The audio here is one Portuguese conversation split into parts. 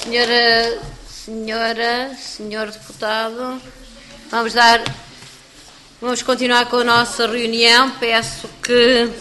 senhor deputado, vamos continuar com a nossa reunião. Peço que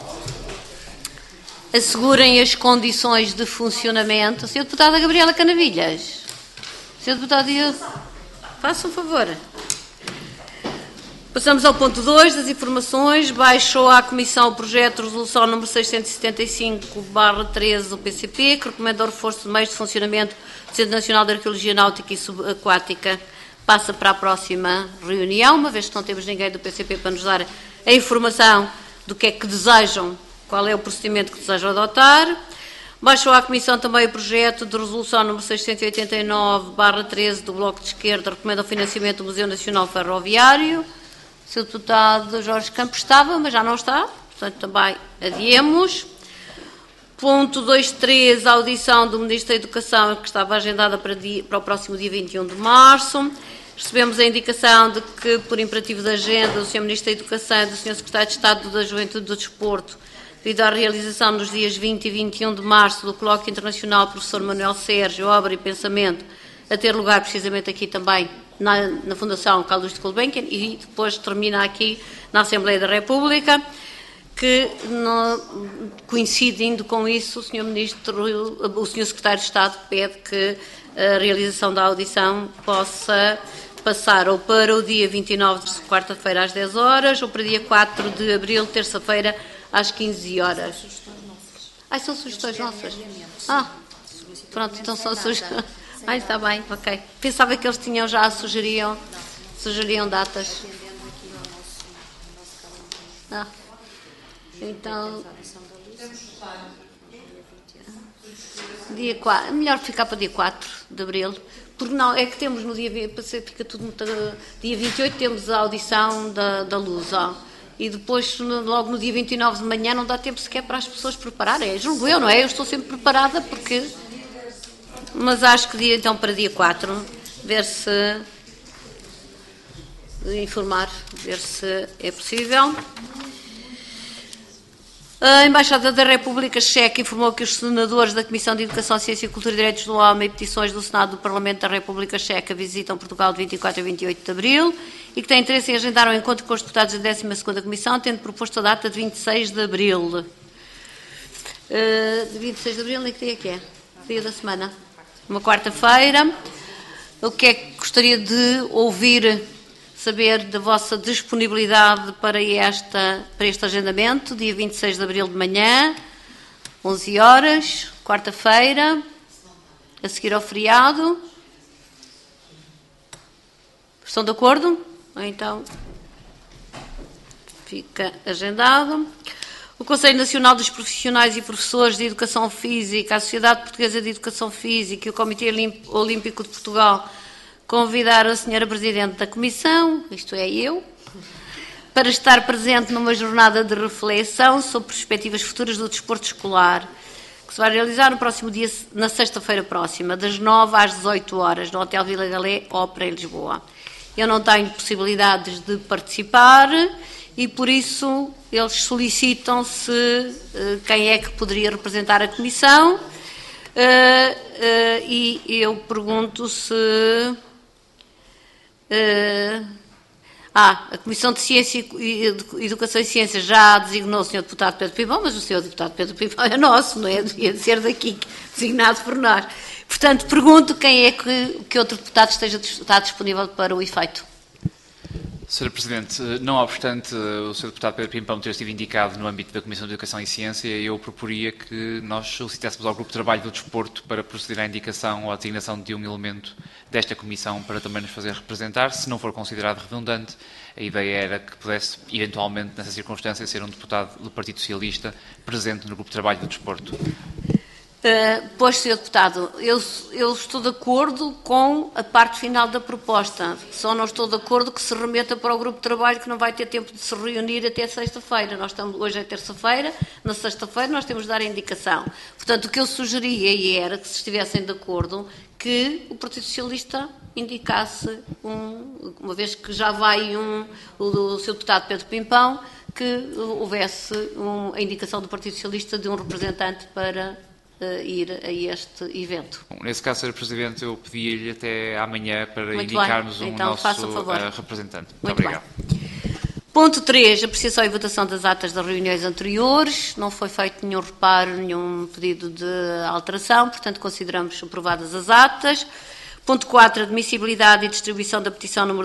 assegurem as condições de funcionamento. Senhor deputada Gabriela Canavilhas, senhor deputado, faça um favor. Passamos ao ponto 2 das informações. Baixou à Comissão o projeto de resolução número 675/13 do PCP, que recomenda o reforço de meios de funcionamento do Centro Nacional de Arqueologia Náutica e Subaquática. Passa para a próxima reunião, uma vez que não temos ninguém do PCP para nos dar a informação do que é que desejam, qual é o procedimento que desejam adotar. Baixou à Comissão também o projeto de resolução número 689/13 do Bloco de Esquerda, recomenda o financiamento do Museu Nacional Ferroviário. O Sr. Deputado Jorge Campos estava, mas já não está, portanto também adiemos. Ponto 2.3, a audição do Ministro da Educação, que estava agendada para o próximo dia 21 de março. Recebemos a indicação de que, por imperativo da agenda, o Sr. Ministro da Educação e do Sr. Secretário de Estado da Juventude e do Desporto, devido à realização nos dias 20 e 21 de março do Colóquio Internacional Professor Manuel Sérgio, Obra e Pensamento, a ter lugar precisamente aqui também na Fundação Carlos de Gulbenkian, e depois termina aqui na Assembleia da República, que, coincidindo com isso, o Sr. Secretário de Estado pede que a realização da audição possa passar ou para o dia 29 de quarta-feira às 10 horas, ou para dia 4 de abril, terça-feira, às 15 horas. São sugestões nossas? Pronto, então são sugestões. Está bem, ok. Pensava que eles sugeriam datas. Então, dia 4, melhor ficar para dia 4 de abril, porque não, é que temos no dia, fica tudo muito, dia 28 temos a audição da Lusa, e depois logo no dia 29 de manhã não dá tempo sequer para as pessoas prepararem, julgo eu, não é? Eu estou sempre preparada mas acho que então para dia 4, ver se é possível. A Embaixada da República Checa informou que os senadores da Comissão de Educação, Ciência, Cultura e Direitos do Homem e Petições do Senado do Parlamento da República Checa visitam Portugal de 24 a 28 de abril e que têm interesse em agendar um encontro com os deputados da 12ª Comissão, tendo proposto a data de 26 de abril. De 26 de abril, nem que dia que é? Dia da semana. Uma quarta-feira. O que é que gostaria de saber da vossa disponibilidade para este agendamento, dia 26 de abril de manhã, 11 horas, quarta-feira, a seguir ao feriado. Estão de acordo? Então, fica agendado. O Conselho Nacional dos Profissionais e Professores de Educação Física, a Sociedade Portuguesa de Educação Física e o Comitê Olímpico de Portugal convidaram a Sra. Presidente da Comissão, isto é eu, para estar presente numa jornada de reflexão sobre perspectivas futuras do desporto escolar, que se vai realizar no próximo dia, na sexta-feira próxima, das 9 às 18 horas, no Hotel Vila Galé, Ópera, em Lisboa. Eu não tenho possibilidades de participar e, por isso, eles solicitam quem é que poderia representar a Comissão, e eu pergunto se... a Comissão de Ciência, Educação e Ciência já designou o Sr. Deputado Pedro Pimpão, mas o Sr. Deputado Pedro Pimpão é nosso, não é? Devia ser daqui, designado por nós. Portanto, pergunto quem é que outro deputado está disponível para o efeito. Sra. Presidente, não obstante o Sr. Deputado Pedro Pimpão ter sido indicado no âmbito da Comissão de Educação e Ciência, eu proporia que nós solicitássemos ao Grupo de Trabalho do Desporto para proceder à indicação ou à designação de um elemento desta Comissão para também nos fazer representar. Se não for considerado redundante, a ideia era que pudesse, eventualmente, nessa circunstância, ser um deputado do Partido Socialista presente no Grupo de Trabalho do Desporto. Pois, Sr. Deputado, eu estou de acordo com a parte final da proposta, só não estou de acordo que se remeta para o grupo de trabalho, que não vai ter tempo de se reunir até sexta-feira. Hoje é terça-feira, na sexta-feira nós temos de dar a indicação. Portanto, o que eu sugeria era que, se estivessem de acordo, que o Partido Socialista indicasse, uma vez que já vai o Sr. Deputado Pedro Pimpão, que houvesse a indicação do Partido Socialista de um representante para ir a este evento. Bom, nesse caso, Sr. Presidente, eu pedi-lhe até amanhã para Muito indicarmos bem. o Então, nosso faça favor. representante. Muito obrigado. bem. Ponto 3, apreciação e votação das atas das reuniões anteriores. Não foi feito nenhum reparo, nenhum pedido de alteração, portanto consideramos aprovadas as atas. Ponto 4, admissibilidade e distribuição da petição número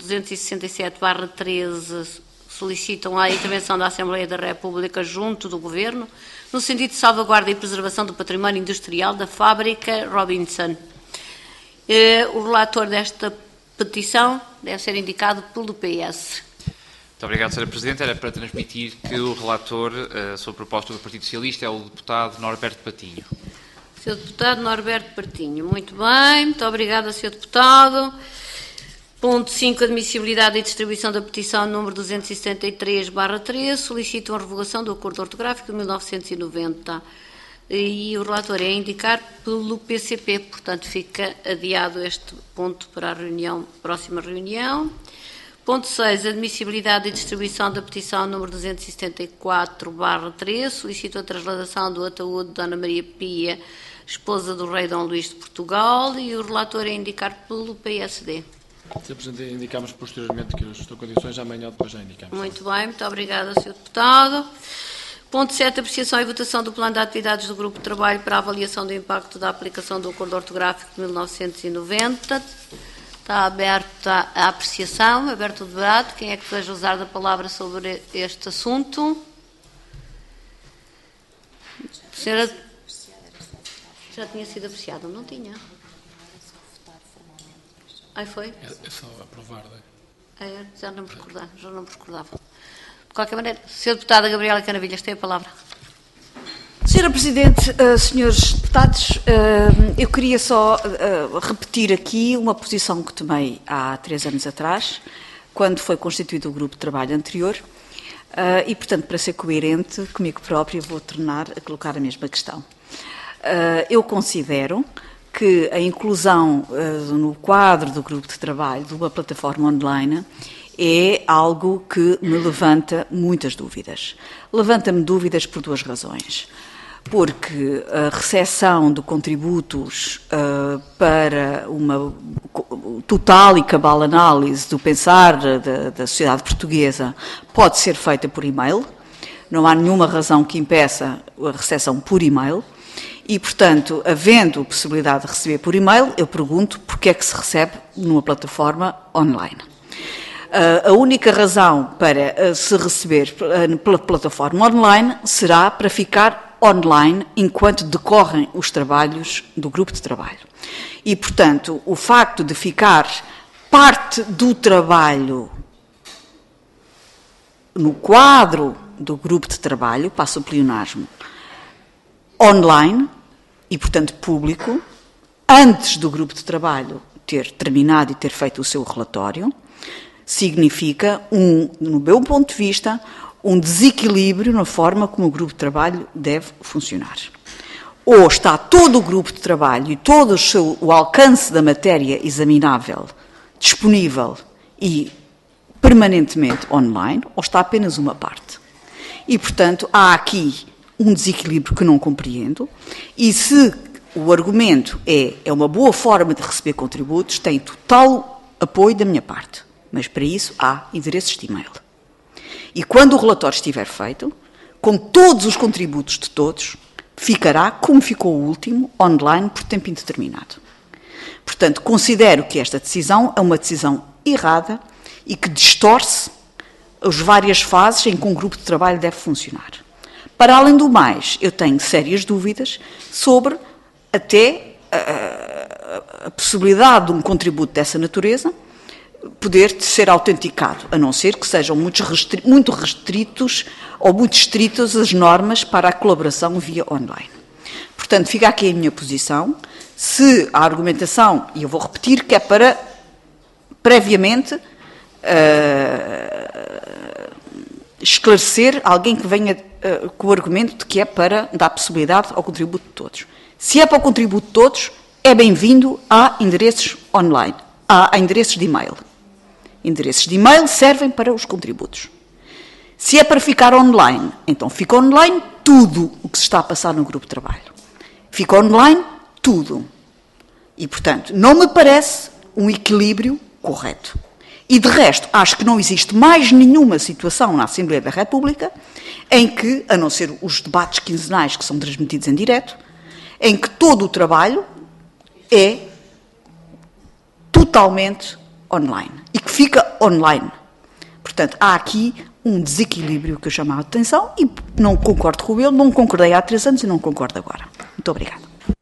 267/13, solicitam a intervenção da Assembleia da República junto do Governo, no sentido de salvaguarda e preservação do património industrial da fábrica Robinson. O relator desta petição deve ser indicado pelo PS. Muito obrigado, Sra. Presidente. Era para transmitir que o relator, sob a proposta do Partido Socialista, é o deputado Norberto Patinho. Sr. Deputado Norberto Patinho. Muito bem, muito obrigada, Sr. Deputado. Ponto 5, admissibilidade e distribuição da petição número 273/13, solicitam a revogação do acordo ortográfico de 1990. E o relator é a indicar pelo PCP, portanto fica adiado este ponto para a próxima reunião. Ponto 6, admissibilidade e distribuição da petição número 274/13, solicito a trasladação do ataúde de Dona Maria Pia, esposa do rei Dom Luís de Portugal, e o relator é indicar pelo PSD. Sr. Presidente, indicamos posteriormente que estou em condições, amanhã depois já indicamos. Muito bem, muito obrigada, Sr. Deputado. Ponto 7, apreciação e votação do plano de atividades do Grupo de Trabalho para a avaliação do impacto da aplicação do acordo ortográfico de 1990. Está aberta a apreciação, aberto o debate. Quem é que deseja usar da palavra sobre este assunto? Senhora... Já tinha sido apreciado, não tinha? Aí foi? É só aprovar. Já não me recordava. De qualquer maneira, Sra. Deputada Gabriela Canavilhas tem a palavra. Sra. Presidente, senhores deputados, eu queria só repetir aqui uma posição que tomei há 3 anos atrás, quando foi constituído o grupo de trabalho anterior, e, portanto, para ser coerente comigo própria, vou tornar a colocar a mesma questão. Eu considero que a inclusão no quadro do grupo de trabalho de uma plataforma online é algo que me levanta muitas dúvidas. Levanta-me dúvidas por 2 razões. Porque a recepção de contributos para uma total e cabal análise do pensar da sociedade portuguesa pode ser feita por e-mail. Não há nenhuma razão que impeça a recepção por e-mail. E, portanto, havendo possibilidade de receber por e-mail, eu pergunto porque é que se recebe numa plataforma online. A única razão para se receber pela plataforma online será para ficar online enquanto decorrem os trabalhos do grupo de trabalho. E, portanto, o facto de ficar parte do trabalho no quadro do grupo de trabalho, passo o pleonasmo, online e, portanto, público, antes do grupo de trabalho ter terminado e ter feito o seu relatório, significa, no meu ponto de vista, um desequilíbrio na forma como o grupo de trabalho deve funcionar. Ou está todo o grupo de trabalho e todo o alcance da matéria examinável disponível e permanentemente online, ou está apenas uma parte. E, portanto, há aqui um desequilíbrio que não compreendo, e se o argumento é uma boa forma de receber contributos, tem total apoio da minha parte, mas para isso há endereços de e-mail. E quando o relatório estiver feito, com todos os contributos de todos, ficará, como ficou o último, online por tempo indeterminado. Portanto, considero que esta decisão é uma decisão errada e que distorce as várias fases em que um grupo de trabalho deve funcionar. Para além do mais, eu tenho sérias dúvidas sobre até a possibilidade de um contributo dessa natureza poder ser autenticado, a não ser que sejam muito restritos ou muito estritas as normas para a colaboração via online. Portanto, fica aqui a minha posição. Se a argumentação, e eu vou repetir, que é para, previamente, esclarecer alguém que venha com o argumento de que é para dar possibilidade ao contributo de todos. Se é para o contributo de todos, é bem-vindo a endereços online, a endereços de e-mail. Endereços de e-mail servem para os contributos. Se é para ficar online, então fica online tudo o que se está a passar no grupo de trabalho. Fica online tudo. E, portanto, não me parece um equilíbrio correto. E, de resto, acho que não existe mais nenhuma situação na Assembleia da República em que, a não ser os debates quinzenais que são transmitidos em direto, em que todo o trabalho é totalmente online e que fica online. Portanto, há aqui um desequilíbrio que eu chamo a atenção e não concordo com ele, não concordei há 3 anos e não concordo agora. Muito obrigada.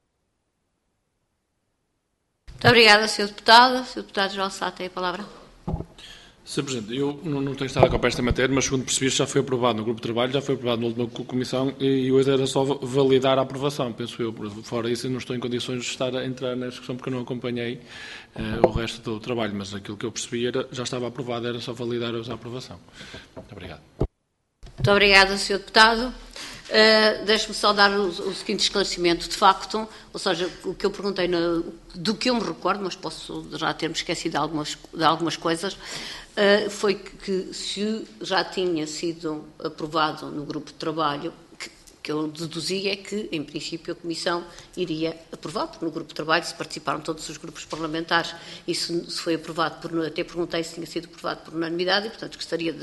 Muito obrigada, Sr. Deputado. Sr. Deputado João Sá tem a palavra. Sr. Presidente, eu não tenho estado a acompanhar esta matéria, mas segundo percebi já foi aprovado no grupo de trabalho, já foi aprovado na última comissão e hoje era só validar a aprovação, penso eu. Fora isso, eu não estou em condições de estar a entrar nesta questão porque eu não acompanhei o resto do trabalho, mas aquilo que eu percebi já estava aprovado, era só validar hoje a aprovação. Muito obrigado. Muito obrigada, Sr. Deputado. Deixe-me só dar o seguinte esclarecimento. De facto, ou seja, o que eu perguntei, do que eu me recordo, mas posso já ter-me esquecido de algumas coisas, foi que se já tinha sido aprovado no grupo de trabalho, que eu deduzi é que, em princípio, a Comissão iria aprovar, porque no grupo de trabalho se participaram todos os grupos parlamentares e se foi aprovado, até perguntei se tinha sido aprovado por unanimidade e, portanto,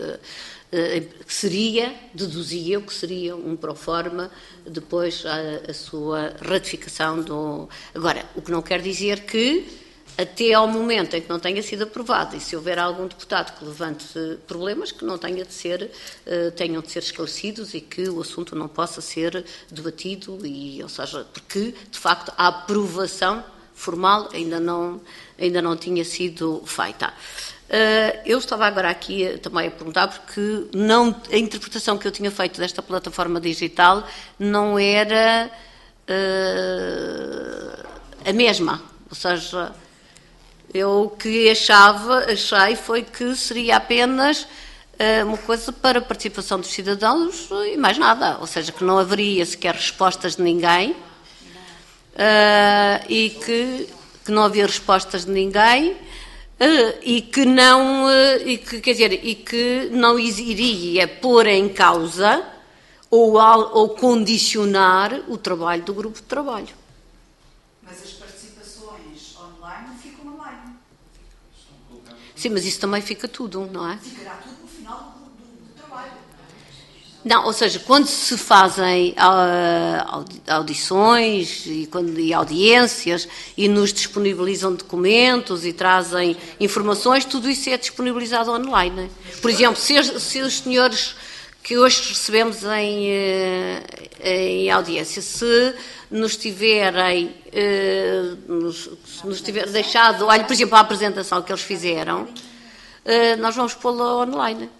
deduzia eu que seria um proforma depois a sua ratificação Agora, o que não quer dizer que até ao momento em que não tenha sido aprovado, e se houver algum deputado que levante problemas, que não tenham de ser esclarecidos e que o assunto não possa ser debatido, ou seja, porque, de facto, a aprovação formal ainda não tinha sido feita. Eu estava agora aqui também a perguntar, porque a interpretação que eu tinha feito desta plataforma digital não era a mesma, ou seja, eu o que achei foi que seria apenas uma coisa para a participação dos cidadãos e mais nada, ou seja, que não haveria sequer respostas de ninguém e que não havia respostas de ninguém e que não iria pôr em causa ou condicionar o trabalho do grupo de trabalho. Mas as participações online ficam online. Sim, mas isso também fica tudo, não é? Ficará tudo no final do trabalho. Não, ou seja, quando se fazem audições e audiências e nos disponibilizam documentos e trazem informações, tudo isso é disponibilizado online. Por exemplo, se os senhores que hoje recebemos em audiência, se nos tiverem deixado, olha, por exemplo, a apresentação que eles fizeram, nós vamos pô-la online.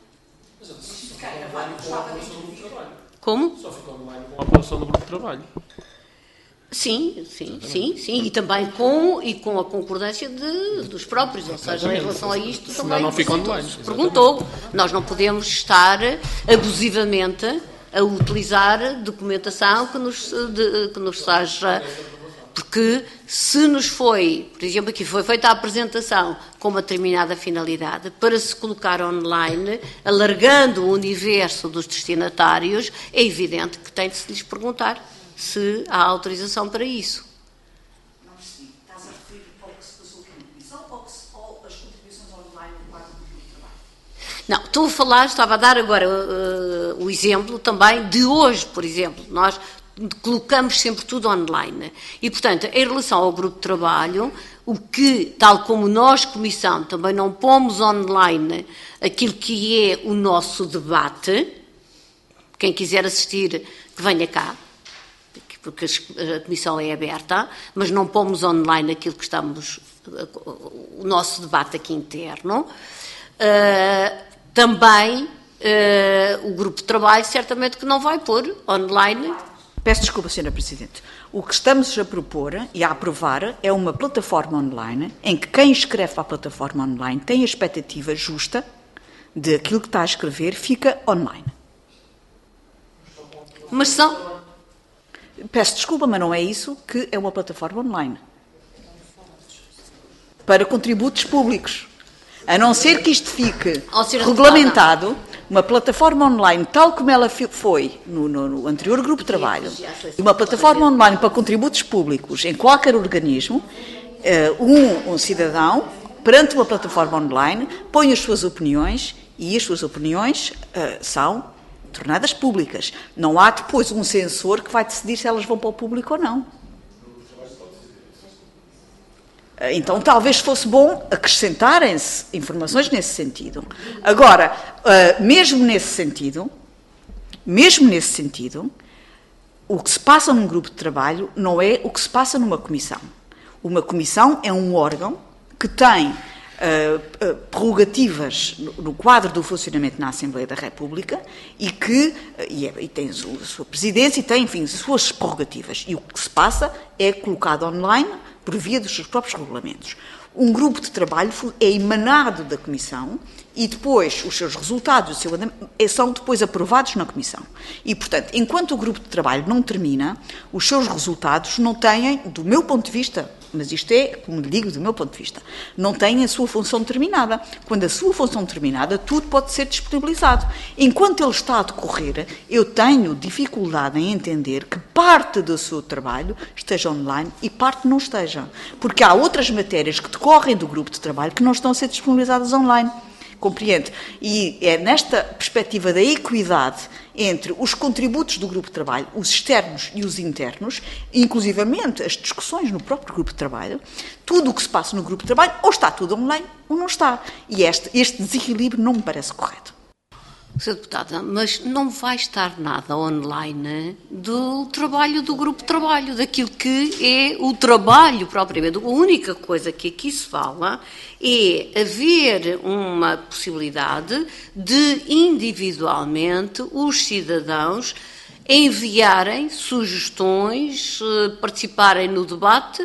Como? Só ficou online com a aprovação do grupo de trabalho. Sim, e também com a concordância dos próprios, ou seja, em relação a isto Senão também não fica online. se perguntou. Nós não podemos estar abusivamente a utilizar documentação que nos seja... Porque se nos foi, por exemplo, aqui foi feita a apresentação com uma determinada finalidade, para se colocar online, alargando o universo dos destinatários, é evidente que tem de se lhes perguntar se há autorização para isso. Não percebi. Estás a referir ao que se passou aqui na Comissão ou as contribuições online no quadro do grupo de trabalho? Não, estava a dar agora o exemplo também de hoje, por exemplo. Nós colocamos sempre tudo online. E, portanto, em relação ao grupo de trabalho, o que, tal como nós, Comissão, também não pomos online aquilo que é o nosso debate, quem quiser assistir, que venha cá, porque a Comissão é aberta, mas não pomos online aquilo que o nosso debate aqui interno. Também o grupo de trabalho certamente que não vai pôr online. Peço desculpa, Sra. Presidente. O que estamos a propor e a aprovar é uma plataforma online em que quem escreve para a plataforma online tem a expectativa justa de aquilo que está a escrever fica online. Mas são... Peço desculpa, mas não é isso que é uma plataforma online. Para contributos públicos. A não ser que isto fique regulamentado uma plataforma online, tal como ela foi no anterior grupo de trabalho, e uma plataforma online para contributos públicos em qualquer organismo, um cidadão, perante uma plataforma online, põe as suas opiniões e as suas opiniões são tornadas públicas. Não há depois um censor que vai decidir se elas vão para o público ou não. Então, talvez fosse bom acrescentarem-se informações nesse sentido. Agora, mesmo nesse sentido, o que se passa num grupo de trabalho não é o que se passa numa comissão. Uma comissão é um órgão que tem prerrogativas no quadro do funcionamento na Assembleia da República e tem a sua presidência e tem, enfim, as suas prerrogativas. E o que se passa é colocado online por via dos seus próprios regulamentos. Um grupo de trabalho é emanado da Comissão e depois os seus resultados são depois aprovados na Comissão. E, portanto, enquanto o grupo de trabalho não termina, os seus resultados não têm, do meu ponto de vista, mas isto é, como lhe digo, do meu ponto de vista, não têm a sua função terminada. Quando a sua função terminada, tudo pode ser disponibilizado. Enquanto ele está a decorrer, eu tenho dificuldade em entender que parte do seu trabalho esteja online e parte não esteja. Porque há outras matérias que decorrem do grupo de trabalho que não estão a ser disponibilizadas online. Compreende? E é nesta perspectiva da equidade entre os contributos do grupo de trabalho, os externos e os internos, inclusivamente as discussões no próprio grupo de trabalho, tudo o que se passa no grupo de trabalho, ou está tudo online ou não está. E este desequilíbrio não me parece correto. Sra. Deputada, mas não vai estar nada online do trabalho do grupo de trabalho, daquilo que é o trabalho propriamente. A única coisa que aqui se fala é haver uma possibilidade de, individualmente, os cidadãos enviarem sugestões, participarem no debate,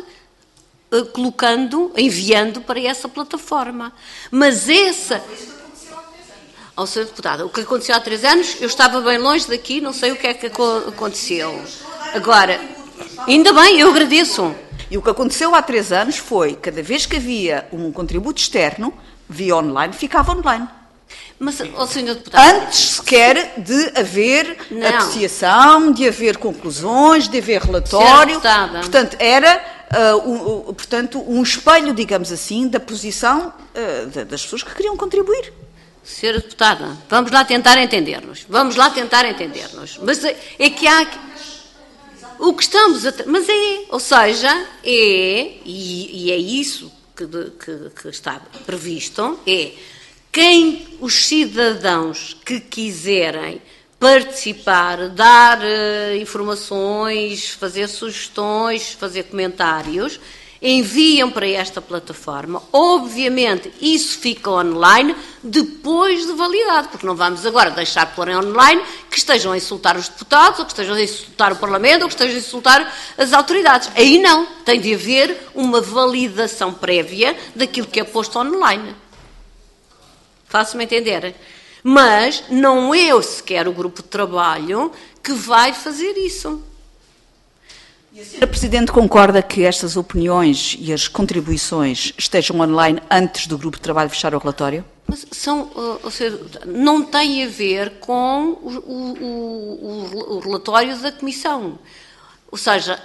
enviando para essa plataforma. Mas essa... Ao Sr. Deputada, o que aconteceu há 3 anos, eu estava bem longe daqui, não sei o que é que aconteceu. Agora, ainda bem, eu agradeço. E o que aconteceu há 3 anos foi, cada vez que havia um contributo externo, via online, ficava online. Mas, Sr. Deputada... Antes sequer de haver apreciação, de haver conclusões, de haver relatório. Portanto, era... um espelho, digamos assim, da posição das pessoas que queriam contribuir. Senhora Deputada, vamos lá tentar entender-nos. Mas é que há... O que estamos a... Mas ou seja, e é isso que está previsto, os cidadãos que quiserem participar, dar informações, fazer sugestões, fazer comentários, enviam para esta plataforma. Obviamente, isso fica online depois de validado, porque não vamos agora deixar pôr online que estejam a insultar os deputados, ou que estejam a insultar o Parlamento, ou que estejam a insultar as autoridades. Aí não, tem de haver uma validação prévia daquilo que é posto online. Faço-me entender? Mas não é sequer o grupo de trabalho que vai fazer isso. A Sra. Presidente concorda que estas opiniões e as contribuições estejam online antes do grupo de trabalho fechar o relatório? Mas não tem a ver com o relatório da Comissão. Ou seja,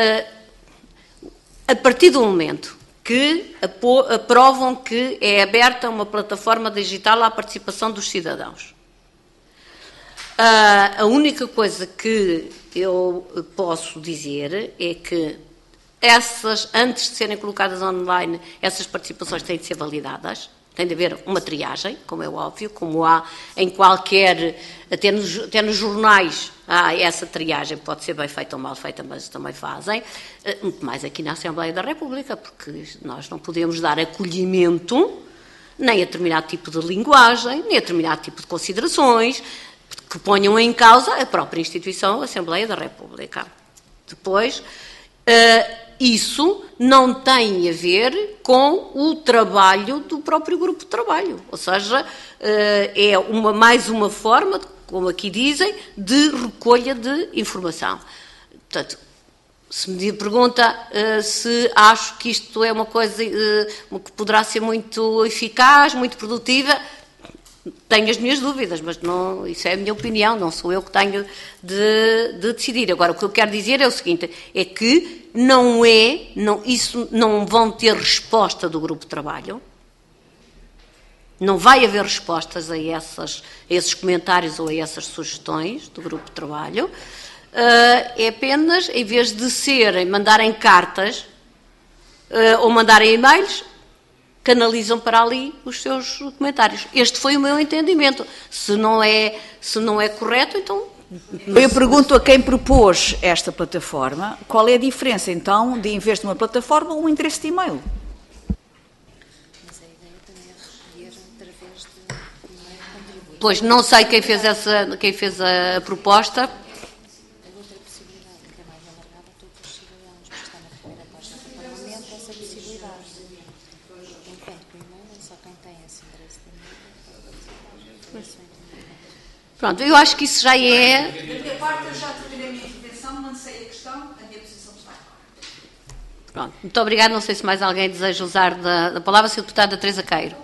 a partir do momento que aprovam que é aberta uma plataforma digital à participação dos cidadãos, a única coisa que eu posso dizer é que antes de serem colocadas online, essas participações têm de ser validadas, tem de haver uma triagem, como é óbvio, como há em qualquer, até nos jornais, essa triagem pode ser bem feita ou mal feita, mas também fazem, muito mais aqui na Assembleia da República, porque nós não podemos dar acolhimento nem a determinado tipo de linguagem, nem a determinado tipo de considerações, que ponham em causa a própria instituição, a Assembleia da República. Depois, isso não tem a ver com o trabalho do próprio grupo de trabalho. Ou seja, é mais uma forma, como aqui dizem, de recolha de informação. Portanto, se me pergunta se acho que isto é uma coisa que poderá ser muito eficaz, muito produtiva, tenho as minhas dúvidas, mas não, isso é a minha opinião, não sou eu que tenho de decidir. Agora, o que eu quero dizer é o seguinte, é que isso não vão ter resposta do grupo de trabalho, não vai haver respostas a esses comentários ou a essas sugestões do grupo de trabalho, é apenas, em vez de mandarem cartas ou mandarem e-mails, canalizam para ali os seus comentários. Este foi o meu entendimento. Se não é correto, então... Eu pergunto a quem propôs esta plataforma, qual é a diferença, então, de, em vez de uma plataforma, um endereço de e-mail? Mas a ideia também é recolher através de e-mail contribuinte. Pois, não sei quem fez a proposta. A outra possibilidade, que é mais alargada a todos os cidadãos, porque está na primeira página do Parlamento, essa possibilidade. Enquanto que o e-mail é só quem tem esse endereço de e-mail. Pronto, eu acho que isso já é... Da minha parte, eu já terminei a minha intervenção, lancei a questão, a minha posição está clara. Pronto, muito obrigada. Não sei se mais alguém deseja usar da palavra. Sra. Deputada Teresa Queiro.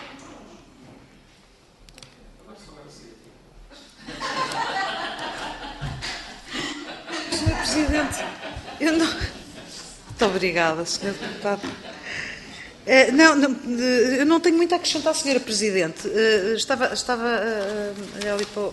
Sr. Presidente, muito obrigada, Sr. Deputado. Eu não tenho muito a acrescentar, Sra. Presidente. Estava ali para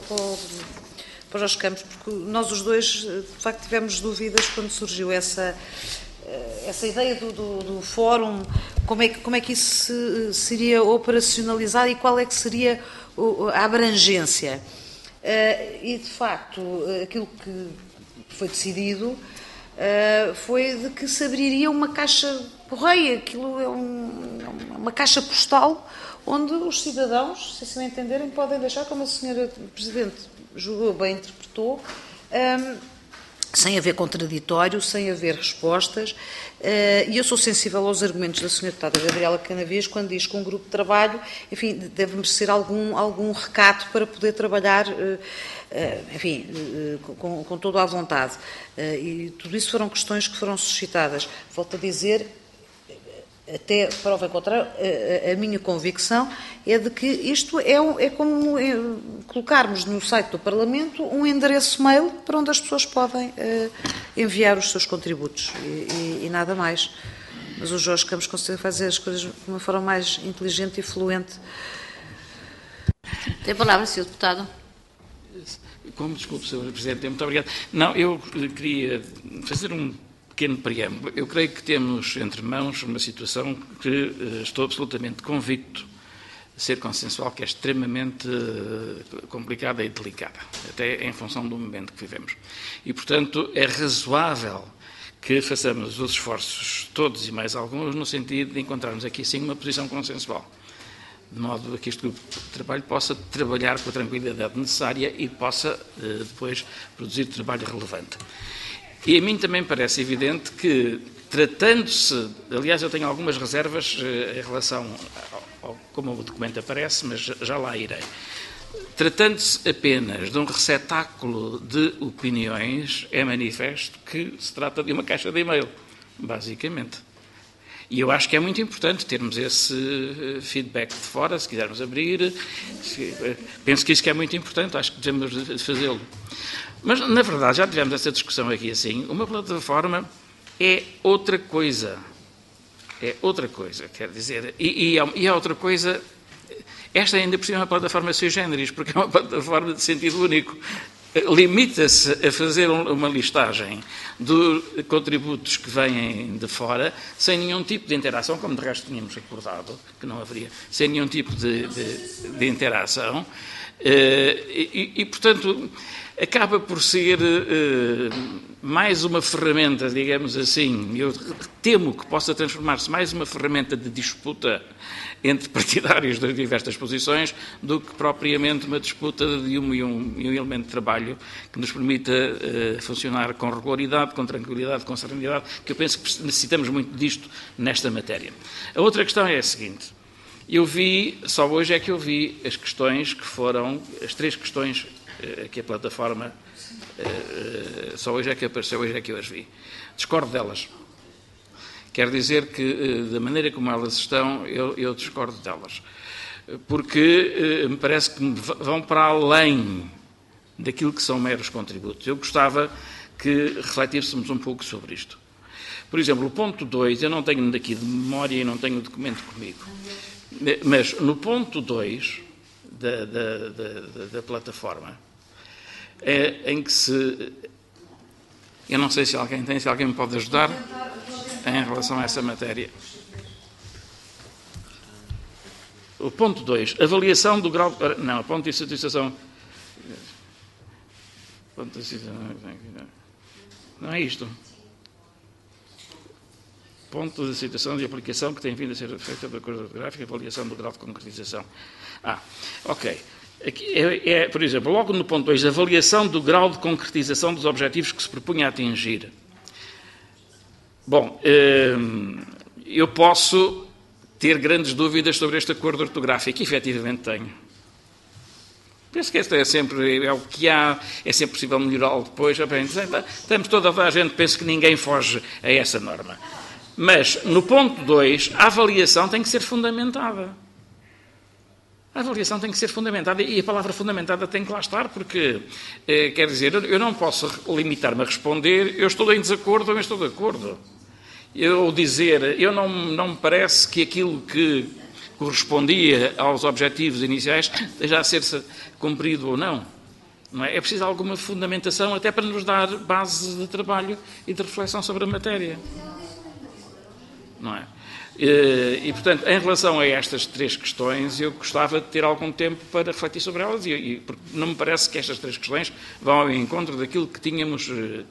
o Jorge Campos, porque nós os dois, de facto, tivemos dúvidas quando surgiu essa ideia do fórum, como é que isso seria operacionalizado e qual é que seria a abrangência. E, de facto, aquilo que foi decidido foi de que se abriria uma caixa correia, aquilo é uma caixa postal onde os cidadãos, se assim entenderem, podem deixar, como a Sra. Presidente julgou bem, interpretou, sem haver contraditório, sem haver respostas, e eu sou sensível aos argumentos da Sra. Deputada Gabriela Canavias quando diz que um grupo de trabalho, enfim, deve merecer algum recato para poder trabalhar, enfim, com toda a vontade. E tudo isso foram questões que foram suscitadas. Volto a dizer, até prova em contrário, a minha convicção é de que isto é como colocarmos no site do Parlamento um endereço mail para onde as pessoas podem enviar os seus contributos e nada mais. Mas o Jorge Campos consegue fazer as coisas de uma forma mais inteligente e fluente. Tem a palavra, Sr. Deputado. Desculpe, Sr. Presidente, muito obrigado. Não, eu queria fazer um pequeno preâmbulo. Eu creio que temos entre mãos uma situação que estou absolutamente convicto de ser consensual, que é extremamente complicada e delicada, até em função do momento que vivemos. E, portanto, é razoável que façamos os esforços, todos e mais alguns, no sentido de encontrarmos aqui, sim, uma posição consensual, de modo a que este grupo de trabalho possa trabalhar com a tranquilidade necessária e possa, depois, produzir trabalho relevante. E a mim também parece evidente que, tratando-se... Aliás, eu tenho algumas reservas em relação ao como o documento aparece, mas já lá irei. Tratando-se apenas de um receptáculo de opiniões, é manifesto que se trata de uma caixa de e-mail, basicamente. E eu acho que é muito importante termos esse feedback de fora, se quisermos abrir. Penso que isso que é muito importante, acho que devemos de fazê-lo. Mas, na verdade, já tivemos essa discussão aqui assim, uma plataforma é outra coisa. É outra coisa, quer dizer, e é outra coisa. Esta ainda por cima é uma plataforma sui generis, porque é uma plataforma de sentido único. Limita-se a fazer uma listagem de contributos que vêm de fora, sem nenhum tipo de interação, como de resto tínhamos acordado, que não haveria, sem nenhum tipo de interação, e, portanto, acaba por ser mais uma ferramenta, digamos assim, eu temo que possa transformar-se mais uma ferramenta de disputa entre partidários das diversas posições do que propriamente uma disputa de um elemento de trabalho que nos permita funcionar com regularidade, com tranquilidade, com serenidade, que eu penso que necessitamos muito disto nesta matéria. A outra questão é a seguinte. Só hoje é que eu vi as questões que foram, as 3 questões que a plataforma, só hoje é que apareceu, hoje é que eu as vi. Discordo delas. Quer dizer que, da maneira como elas estão, eu discordo delas. porque me parece que vão para além daquilo que são meros contributos. Eu gostava que refletíssemos um pouco sobre isto. Por exemplo, o ponto 2, eu não tenho daqui de memória e não tenho o documento comigo, mas no ponto 2 da plataforma, em que se... Eu não sei se alguém tem, se alguém me pode ajudar em relação a essa matéria. O ponto 2, avaliação do grau... Não, ponto de situação... Não é isto. Ponto de situação de aplicação que tem vindo a ser feita da acordo ortográfico, avaliação do grau de concretização. Ok. Aqui por exemplo, logo no ponto 2, avaliação do grau de concretização dos objetivos que se propunha atingir. Bom, eu posso ter grandes dúvidas sobre este acordo ortográfico, e efetivamente tenho. Penso que este é sempre o que há, é sempre possível melhorá-lo depois. Estamos toda a gente, penso que ninguém foge a essa norma. Mas, no ponto 2, a avaliação tem que ser fundamentada. A avaliação tem que ser fundamentada, e a palavra fundamentada tem que lá estar, porque, quer dizer, eu não posso limitar-me a responder, eu estou em desacordo ou eu estou de acordo. Eu não me parece que aquilo que correspondia aos objetivos iniciais esteja a ser cumprido ou não. Não é? É preciso alguma fundamentação até para nos dar base de trabalho e de reflexão sobre a matéria. Não é? E, portanto, em relação a estas 3 questões, eu gostava de ter algum tempo para refletir sobre elas, porque não me parece que estas 3 questões vão ao encontro daquilo que tínhamos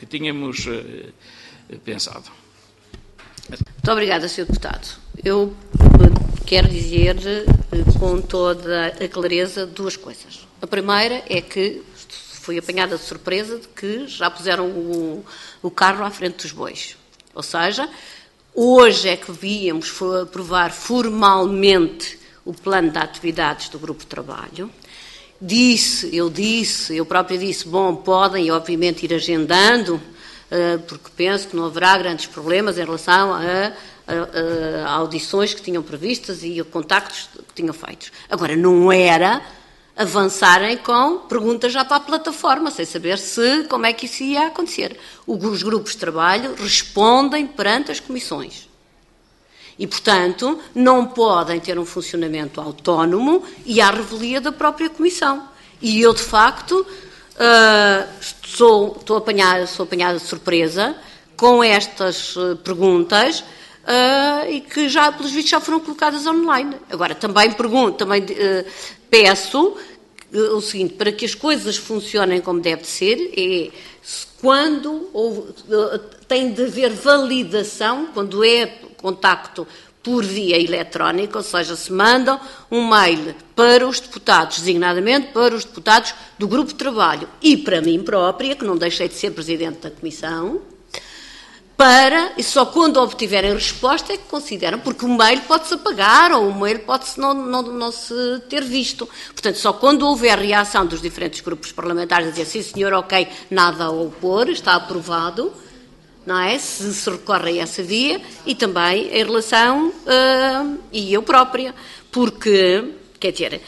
pensado. Muito obrigada, Sr. Deputado. Eu quero dizer com toda a clareza 2 coisas. A primeira é que fui apanhada de surpresa de que já puseram o carro à frente dos bois. Ou seja, hoje é que víamos aprovar formalmente o plano de atividades do grupo de trabalho. Eu própria disse, bom, podem obviamente ir agendando, porque penso que não haverá grandes problemas em relação a audições que tinham previstas e a contactos que tinham feitos. Agora, não era avançarem com perguntas já para a plataforma, sem saber como é que isso ia acontecer. Os grupos de trabalho respondem perante as comissões. E, portanto, não podem ter um funcionamento autónomo e à revelia da própria comissão. E eu, de facto, sou apanhada de surpresa com estas perguntas e que já, pelos vistos, já foram colocadas online. Agora, também peço o seguinte, para que as coisas funcionem como deve ser, quando tem de haver validação, quando é contacto por via eletrónica, ou seja, se mandam um mail para os deputados, designadamente para os deputados do grupo de trabalho e para mim própria, que não deixei de ser presidente da comissão, e só quando obtiverem resposta é que consideram, porque o mail pode-se apagar ou o mail pode-se não se ter visto. Portanto, só quando houver reação dos diferentes grupos parlamentares a dizer sim, senhor, ok, nada a opor, está aprovado, não é? Se recorre a essa via, e também em relação, e eu própria, porque, quer dizer,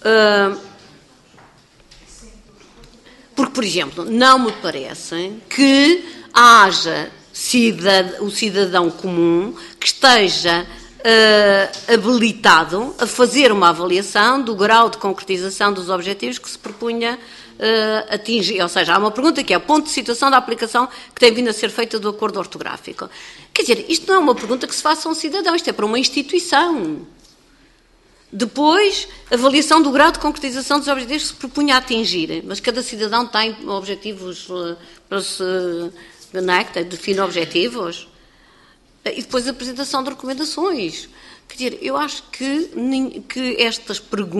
porque, por exemplo, não me parece que haja o cidadão comum que esteja habilitado a fazer uma avaliação do grau de concretização dos objetivos que se propunha atingir. Ou seja, há uma pergunta que é o ponto de situação da aplicação que tem vindo a ser feita do acordo ortográfico. Quer dizer, isto não é uma pergunta que se faça a um cidadão, isto é para uma instituição. Depois, avaliação do grau de concretização dos objetivos que se propunha atingir. Mas cada cidadão tem objetivos para se... Não é? Que define objetivos. E depois a apresentação de recomendações. Quer dizer, eu acho que estas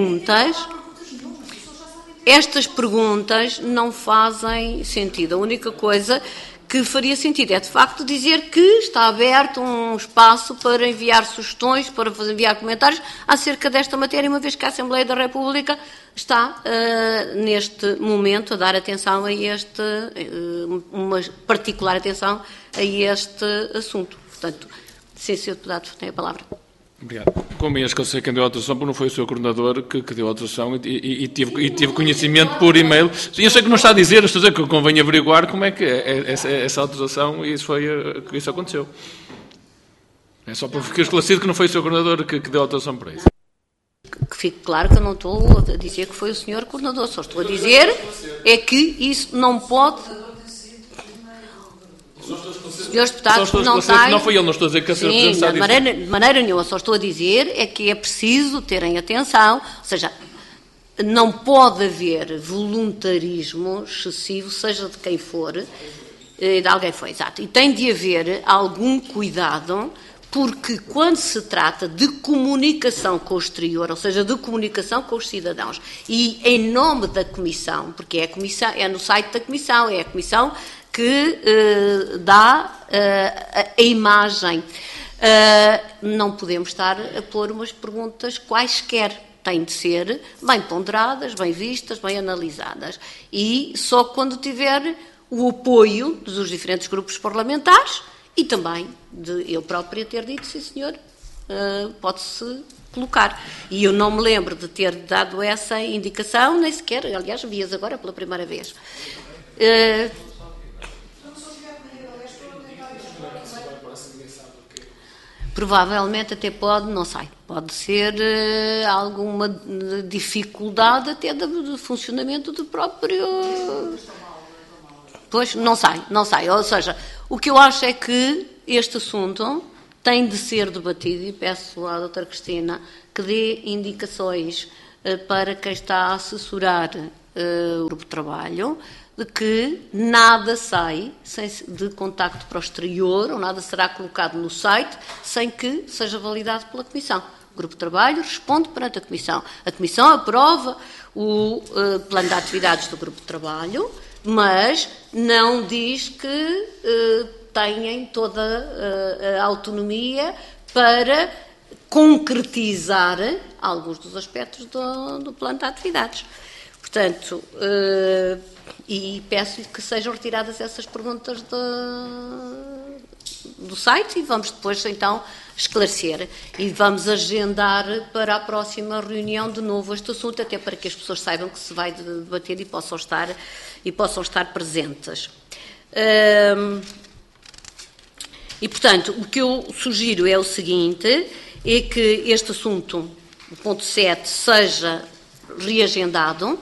perguntas não fazem sentido. A única coisa que faria sentido é, de facto, dizer que está aberto um espaço para enviar sugestões, para enviar comentários acerca desta matéria, uma vez que a Assembleia da República está, neste momento, a dar atenção a uma particular atenção a este assunto. Portanto, sim, Sr. Deputado, tem a palavra. Obrigado. Como é que eu sei quem deu a alteração, porque não foi o seu coordenador que deu a alteração e tive conhecimento por e-mail. E eu sei que não está a dizer, estou a dizer que convém averiguar como é que é essa alteração e que isso aconteceu. É só para ficar esclarecido que não foi o seu coordenador que deu a alteração para isso. Que fique claro que eu não estou a dizer que foi o senhor coordenador, só estou a dizer é que isso não pode. Senhores deputados, não está. Não foi ele, não estou a dizer que a senhora Presidente está a dizer. De maneira nenhuma, só estou a dizer é que é preciso terem atenção, ou seja, não pode haver voluntarismo excessivo, seja de quem for, de alguém foi, exato, e tem de haver algum cuidado, porque quando se trata de comunicação com o exterior, ou seja, de comunicação com os cidadãos, e em nome da Comissão, porque é a Comissão, é no site da Comissão, é a Comissão que dá a imagem. Não podemos estar a pôr umas perguntas quaisquer. Têm de ser bem ponderadas, bem vistas, bem analisadas. E só quando tiver o apoio dos diferentes grupos parlamentares e também de eu própria ter dito, sim senhor, pode-se colocar. E eu não me lembro de ter dado essa indicação, nem sequer, aliás, vi-as agora pela primeira vez. Provavelmente até pode, não sei, pode ser alguma dificuldade até de funcionamento do próprio... Pois, não sei. Ou seja, o que eu acho é que este assunto tem de ser debatido, e peço à doutora Cristina que dê indicações para quem está a assessorar o grupo de trabalho, de que nada sai de contacto para o exterior, ou nada será colocado no site sem que seja validado pela Comissão. O grupo de trabalho responde perante a Comissão aprova o plano de atividades do grupo de trabalho, mas não diz que têm toda a autonomia para concretizar alguns dos aspectos do plano de atividades. Portanto, e peço-lhe que sejam retiradas essas perguntas do site e vamos depois, então, esclarecer. E vamos agendar para a próxima reunião de novo este assunto, até para que as pessoas saibam que se vai debater e possam estar presentes. E, portanto, o que eu sugiro é o seguinte, é que este assunto, o ponto 7, seja reagendado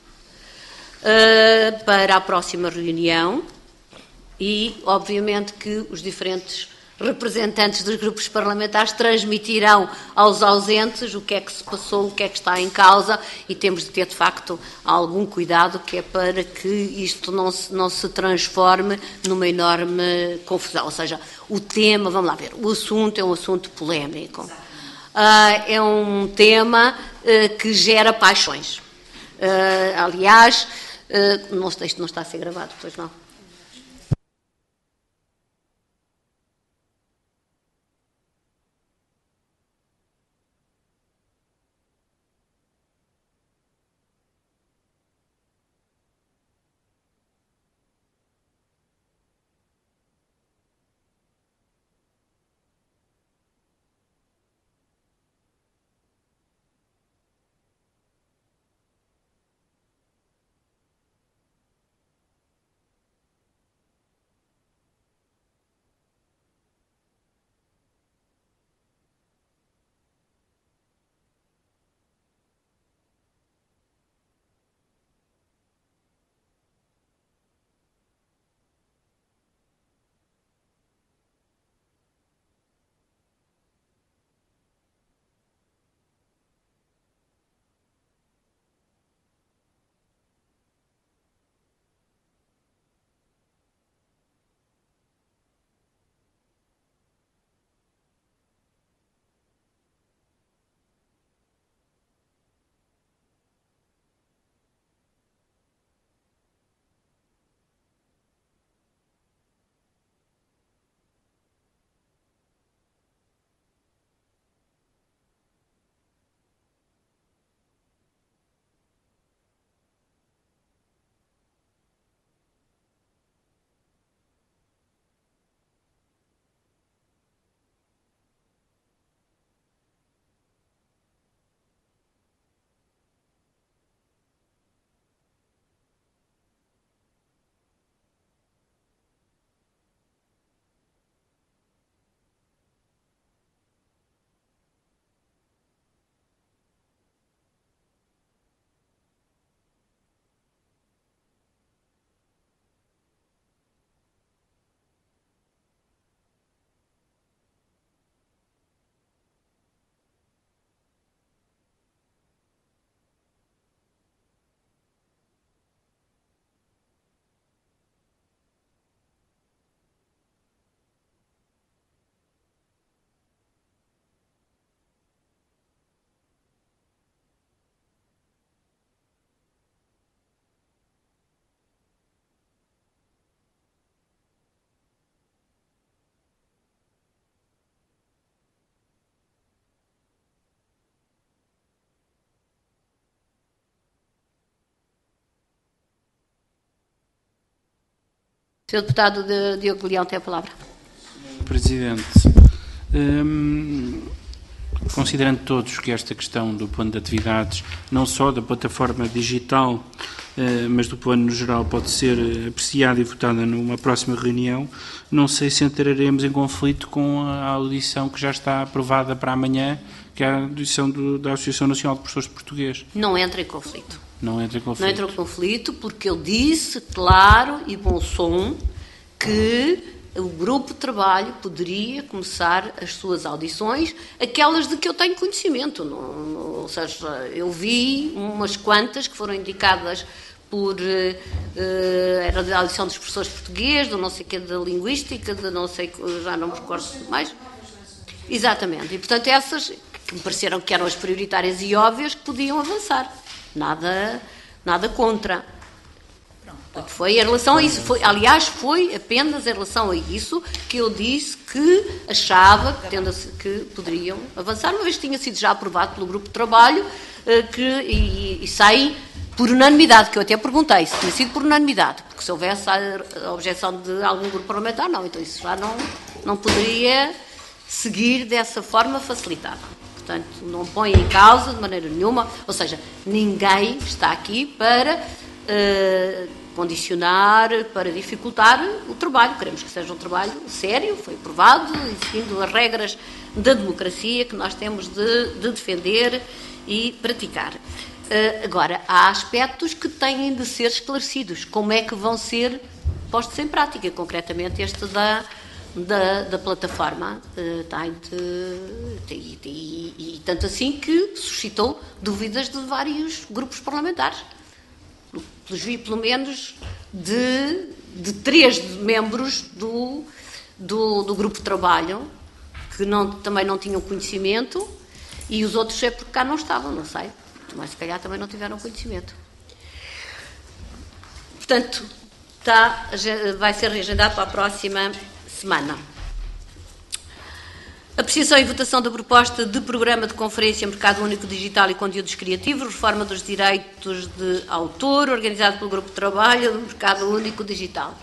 para a próxima reunião e, obviamente, que os diferentes representantes dos grupos parlamentares transmitirão aos ausentes o que é que se passou, o que é que está em causa e temos de ter, de facto, algum cuidado, que é para que isto não se transforme numa enorme confusão. Ou seja, o tema, vamos lá ver, o assunto é um assunto polémico. É um tema que gera paixões. Aliás, isto não está a ser gravado, pois não? Sr. Deputado Diogo Leão tem a palavra. Presidente, considerando todos que esta questão do plano de atividades, não só da plataforma digital, mas do plano no geral, pode ser apreciada e votada numa próxima reunião, não sei se entraremos em conflito com a audição que já está aprovada para amanhã, que é a audição da Associação Nacional de Professores de Português. Não entra em conflito. Não entra em conflito. Não entra em conflito porque eu disse, claro e bom som, que o grupo de trabalho poderia começar as suas audições, aquelas de que eu tenho conhecimento. Ou seja, eu vi umas quantas que foram indicadas por... era da audição dos professores portugueses, do não sei o que, da linguística, de não sei, já não me recordo mais. Exatamente. E, portanto, essas que me pareceram que eram as prioritárias e óbvias que podiam avançar. Nada contra. Foi em relação a isso, aliás, foi apenas em relação a isso que eu disse que achava que poderiam avançar, uma vez que tinha sido já aprovado pelo grupo de trabalho e sai por unanimidade, que eu até perguntei se tinha sido por unanimidade, porque se houvesse a objeção de algum grupo parlamentar, não, então isso já não poderia seguir dessa forma facilitada. Portanto, não põe em causa de maneira nenhuma, ou seja, ninguém está aqui para condicionar, para dificultar o trabalho. Queremos que seja um trabalho sério, foi aprovado, e seguindo as regras da democracia que nós temos de defender e praticar. Agora, há aspectos que têm de ser esclarecidos. Como é que vão ser postos em prática? Concretamente, este da plataforma, e tanto assim que suscitou dúvidas de vários grupos parlamentares. Pelo menos de 3 membros do grupo de trabalho, que também não tinham conhecimento, e os outros é porque cá não estavam, não sei, mas se calhar também não tiveram conhecimento. Portanto, vai ser reagendado para a próxima semana. Apreciação e votação da proposta de programa de conferência Mercado Único Digital e Conteúdos Criativos, reforma dos direitos de autor, organizado pelo Grupo de Trabalho do Mercado Único Digital.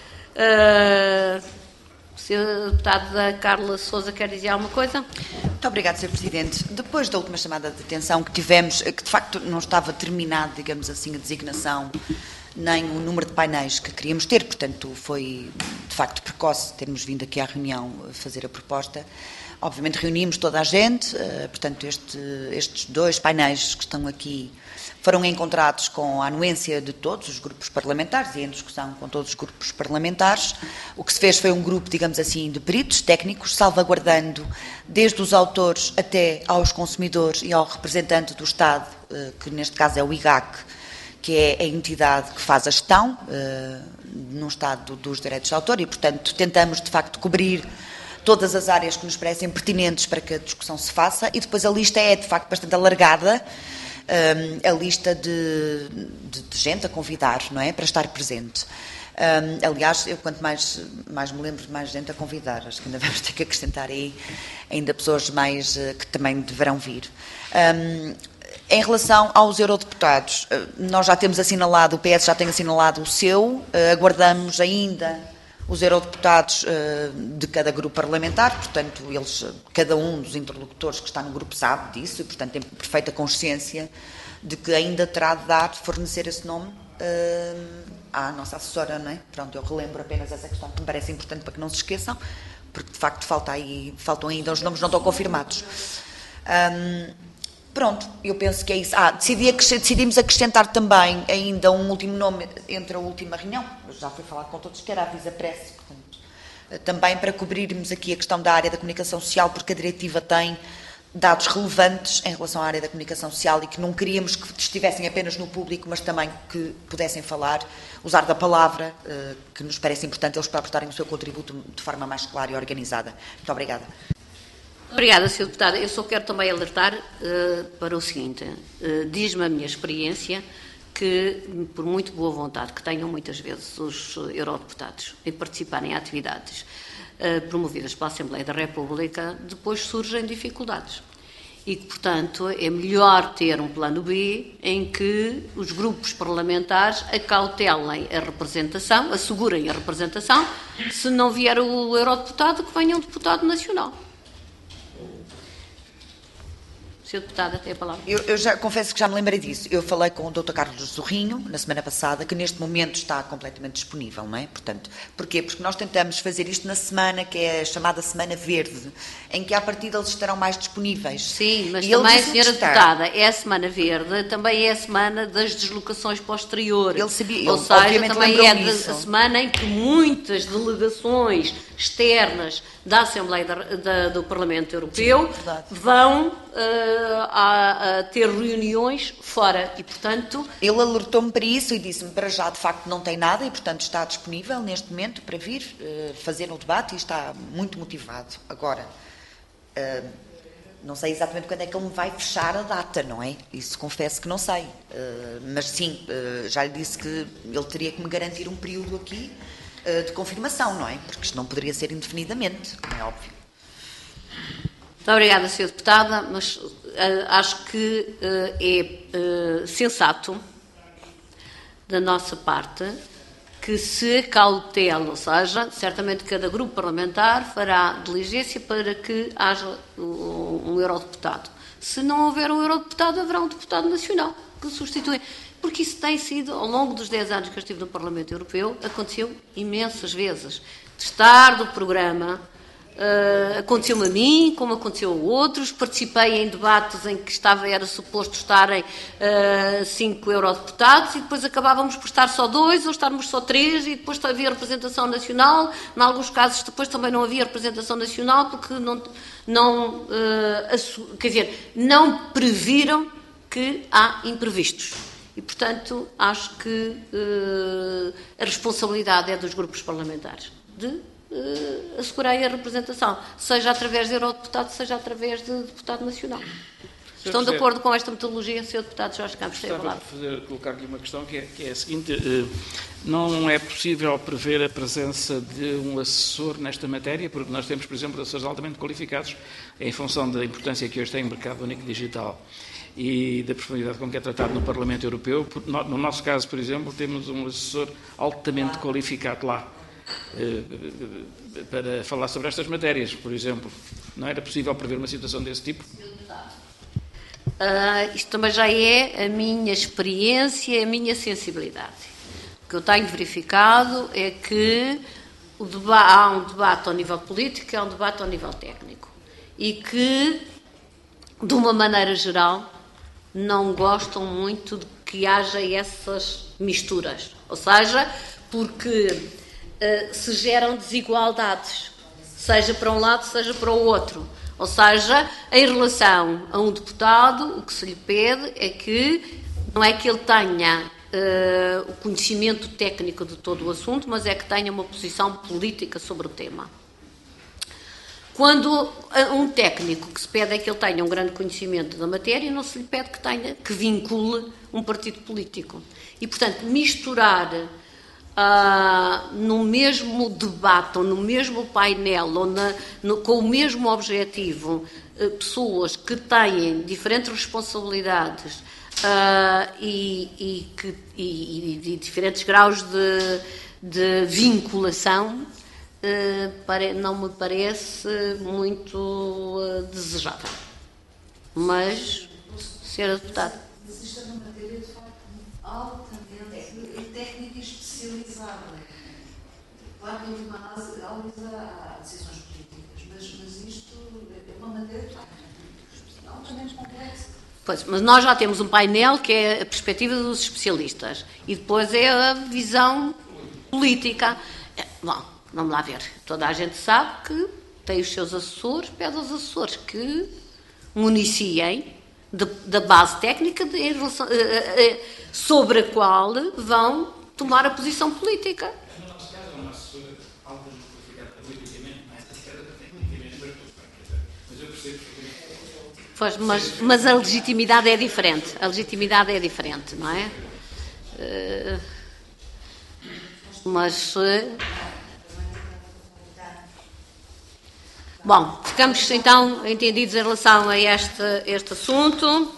Sra. Deputada Carla Sousa quer dizer alguma coisa? Muito obrigada, Sr. Presidente. Depois da última chamada de atenção que tivemos, que de facto não estava terminado, digamos assim, a designação, nem o número de painéis que queríamos ter, portanto foi de facto precoce termos vindo aqui à reunião fazer a proposta. Obviamente reunimos toda a gente, portanto estes 2 painéis que estão aqui foram encontrados com a anuência de todos os grupos parlamentares e em discussão com todos os grupos parlamentares. O que se fez foi um grupo, digamos assim, de peritos técnicos, salvaguardando desde os autores até aos consumidores e ao representante do Estado, que neste caso é o IGAC, que é a entidade que faz a gestão no Estado dos direitos de autor e, portanto, tentamos, de facto, cobrir todas as áreas que nos parecem pertinentes para que a discussão se faça e depois a lista é, de facto, bastante alargada, a lista de gente a convidar, não é, para estar presente. Aliás, eu quanto mais me lembro de mais gente a convidar, acho que ainda vamos ter que acrescentar aí ainda pessoas mais que também deverão vir. Em relação aos eurodeputados, nós já temos assinalado, o PS já tem assinalado o seu, aguardamos ainda os eurodeputados de cada grupo parlamentar, portanto, cada um dos interlocutores que está no grupo sabe disso e, portanto, tem perfeita consciência de que ainda terá de fornecer esse nome à nossa assessora, não é? Pronto, eu relembro apenas essa questão que me parece importante para que não se esqueçam, porque, de facto, faltam ainda, os nomes não estão confirmados. Pronto, eu penso que é isso. Decidimos acrescentar também ainda um último nome entre a última reunião, já foi falado com todos, que era a Visa-Press, portanto, também para cobrirmos aqui a questão da área da comunicação social, porque a diretiva tem dados relevantes em relação à área da comunicação social e que não queríamos que estivessem apenas no público, mas também que pudessem falar, usar da palavra, que nos parece importante eles próprios darem o seu contributo de forma mais clara e organizada. Muito obrigada. Obrigada, Sr. Deputado. Eu só quero também alertar para o seguinte. Diz-me a minha experiência que, por muito boa vontade que tenham muitas vezes os eurodeputados em participarem em atividades promovidas pela Assembleia da República, depois surgem dificuldades. e que, portanto, é melhor ter um plano B em que os grupos parlamentares acautelem a representação, assegurem a representação, se não vier o eurodeputado, que venha um deputado nacional. Sr. Deputada, tem a palavra. Eu já confesso que já me lembrei disso. Eu falei com o Dr. Carlos Zorrinho, na semana passada, que neste momento está completamente disponível, não é? Portanto, porquê? Porque nós tentamos fazer isto na semana, que é a chamada Semana Verde, em que, à partida, eles estarão mais disponíveis. Sim, mas e também, Sra. Deputada, é a Semana Verde, também é a semana das deslocações para o exterior. Ele sabia, ou seja, também é a semana em que muitas delegações externas da Assembleia do Parlamento Europeu vão a ter reuniões fora e, portanto... Ele alertou-me para isso e disse-me, para já, de facto, não tem nada e, portanto, está disponível neste momento para vir fazer o debate e está muito motivado. Agora, não sei exatamente quando é que ele me vai fechar a data, não é? Isso confesso que não sei. Mas sim, já lhe disse que ele teria que me garantir um período aqui de confirmação, não é? Porque isto não poderia ser indefinidamente, como é óbvio. Muito obrigada, Sra. Deputada, mas acho que é sensato da nossa parte que se acautele, ou seja, certamente cada grupo parlamentar fará diligência para que haja um eurodeputado. Se não houver um eurodeputado, haverá um deputado nacional que substitui. Porque isso tem sido, ao longo dos 10 anos que eu estive no Parlamento Europeu, aconteceu imensas vezes. Testar do programa, aconteceu-me a mim, como aconteceu a outros, participei em debates em que era suposto estarem 5 eurodeputados e depois acabávamos por estar só 2 ou estarmos só 3 e depois havia representação nacional. Em alguns casos depois também não havia representação nacional porque não previram que há imprevistos. E, portanto, acho que a responsabilidade é dos grupos parlamentares de assegurar a representação, seja através de eurodeputado, seja através de deputado nacional. Estão de acordo com esta metodologia, Sr. Deputado Jorge Campos? Tem a palavra. Colocar-lhe uma questão que é a seguinte. Não é possível prever a presença de um assessor nesta matéria, porque nós temos, por exemplo, assessores altamente qualificados em função da importância que hoje tem o mercado único digital e da profundidade com que é tratado no Parlamento Europeu. No nosso caso, por exemplo, temos um assessor altamente qualificado lá para falar sobre estas matérias, por exemplo. Não era possível prever uma situação desse tipo? Isto também já é a minha experiência, a minha sensibilidade. O que eu tenho verificado é que há um debate ao nível político e há um debate ao nível técnico. E que, de uma maneira geral, não gostam muito de que haja essas misturas. Ou seja, porque se geram desigualdades, seja para um lado, seja para o outro. Ou seja, em relação a um deputado, o que se lhe pede é que, não é que ele tenha o conhecimento técnico de todo o assunto, mas é que tenha uma posição política sobre o tema. Quando um técnico que se pede é que ele tenha um grande conhecimento da matéria, não se lhe pede que vincule um partido político. E, portanto, misturar no mesmo debate ou no mesmo painel ou com o mesmo objetivo pessoas que têm diferentes responsabilidades e diferentes graus de vinculação não me parece muito desejável. Mas, Sra. Deputada. Isto é uma matéria, de facto, altamente técnica e especializada. Claro que em análise há decisões políticas, mas isto é uma matéria, de facto, altamente complexa. Pois, mas nós já temos um painel que é a perspectiva dos especialistas e depois é a visão política. Bom, vamos lá ver. Toda a gente sabe que tem os seus assessores, pede aos assessores que municiem da base técnica sobre a qual vão tomar a posição política. No nosso caso, é uma assessora altamente qualificada politicamente, mais tecnicamente, mas eu percebo que... Pois, mas a legitimidade é diferente. A legitimidade é diferente, não é? Mas... Bom, ficamos então entendidos em relação a este assunto.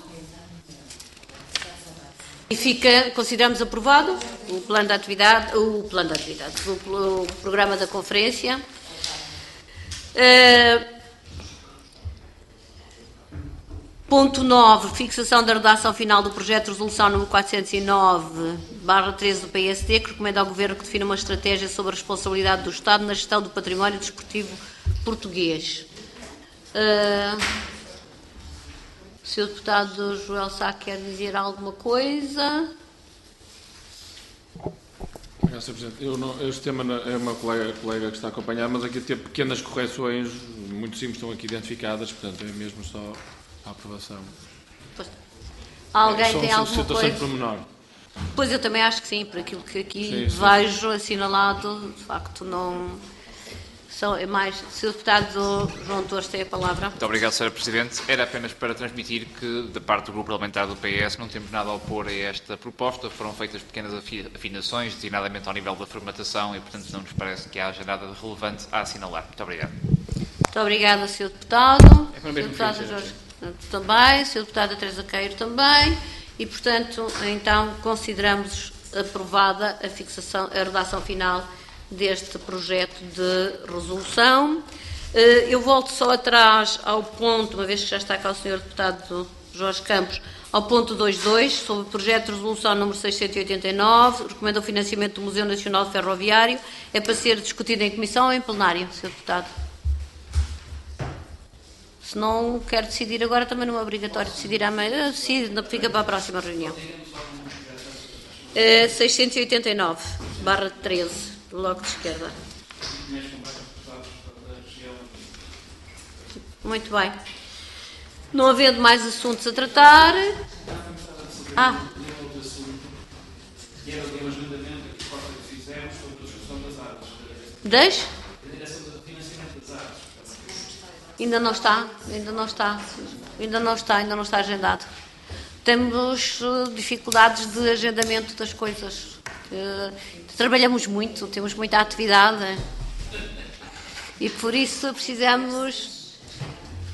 E consideramos aprovado o plano de atividade, o programa da conferência. Ponto 9, fixação da redação final do projeto de resolução número 409/13 do PSD, que recomenda ao Governo que defina uma estratégia sobre a responsabilidade do Estado na gestão do património desportivo português. O Sr. Deputado Joel Sá quer dizer alguma coisa? Obrigado, Sr. Presidente. Este tema é uma colega que está a acompanhar, mas aqui tem pequenas correções, muito simples, estão aqui identificadas, portanto é mesmo só a aprovação. Alguém tem alguma situações coisa? por menor. Pois eu também acho que sim, por aquilo que aqui Sim. vejo assinalado, de facto não... É mais. Sr. Deputado João Torres tem a palavra. Muito obrigado, Sra. Presidente. Era apenas para transmitir que, da parte do Grupo Parlamentar do PS, não temos nada a opor a esta proposta. Foram feitas pequenas afinações, designadamente ao nível da formatação, e, portanto, não nos parece que haja nada de relevante a assinalar. Muito obrigado. Muito obrigada, Sr. Deputado. É para Sr. mesmo Deputado fim, Jorge também. Sr. Deputada Teresa Queiro também. E, portanto, então, consideramos aprovada a redação final deste projeto de resolução. Eu volto só atrás ao ponto, uma vez que já está cá o Sr. Deputado Jorge Campos, ao ponto 2.2, sobre o projeto de resolução número 689, recomenda o financiamento do Museu Nacional Ferroviário, é para ser discutido em comissão ou em plenário, Sr. Deputado? Se não quer decidir agora, também não é obrigatório decidir amanhã, fica para a próxima reunião. 689/13. Do Bloco de Esquerda. Muito bem. Não havendo mais assuntos a tratar. Ainda não está agendado. Temos dificuldades de agendamento das coisas. Trabalhamos muito, temos muita atividade e por isso precisamos